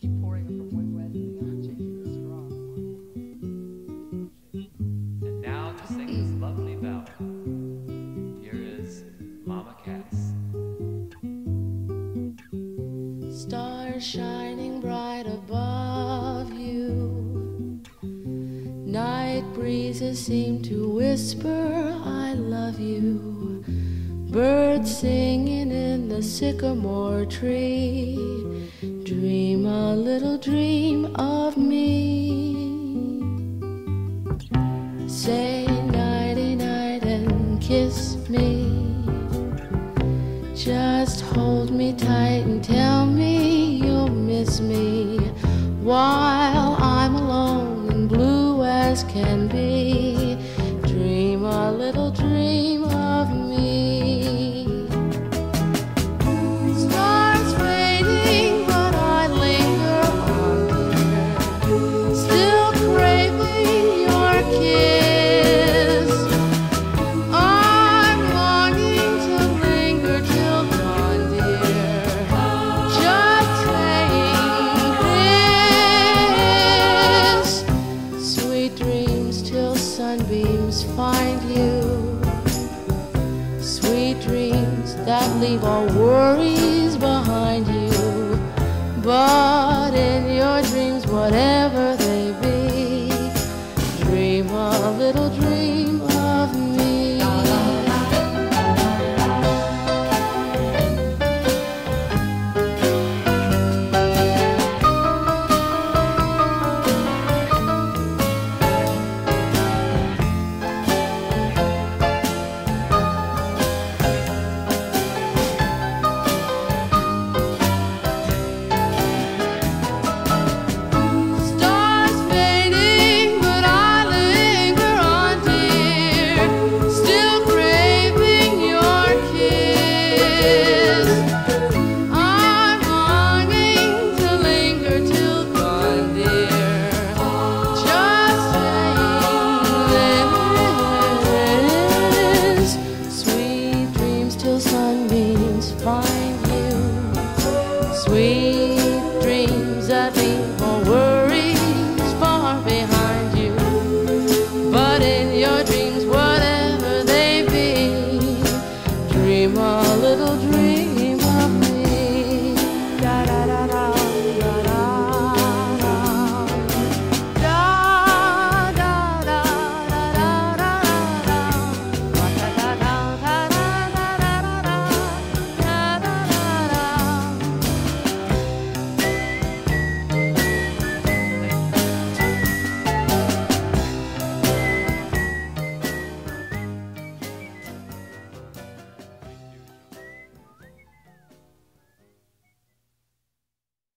keep pouring it from one glass to the other, changing the straw. And now to sing this lovely ballad, here is Mama Cass. Stars shining bright above you, night breezes seem to whisper I love you, birds singing in the sycamore tree, dream a little dream of me. Say nighty-night and kiss me, just hold me tight and tell me you'll miss me while I'm alone and blue as can be. Dream a little dream of me. Stars fading, but I linger on, dear, still craving your kiss. I'm longing to linger till dawn, dear, just saying this. Sweet dreams till sunbeams find you, sweet dreams that leave all worries behind you. But in your dreams, whatever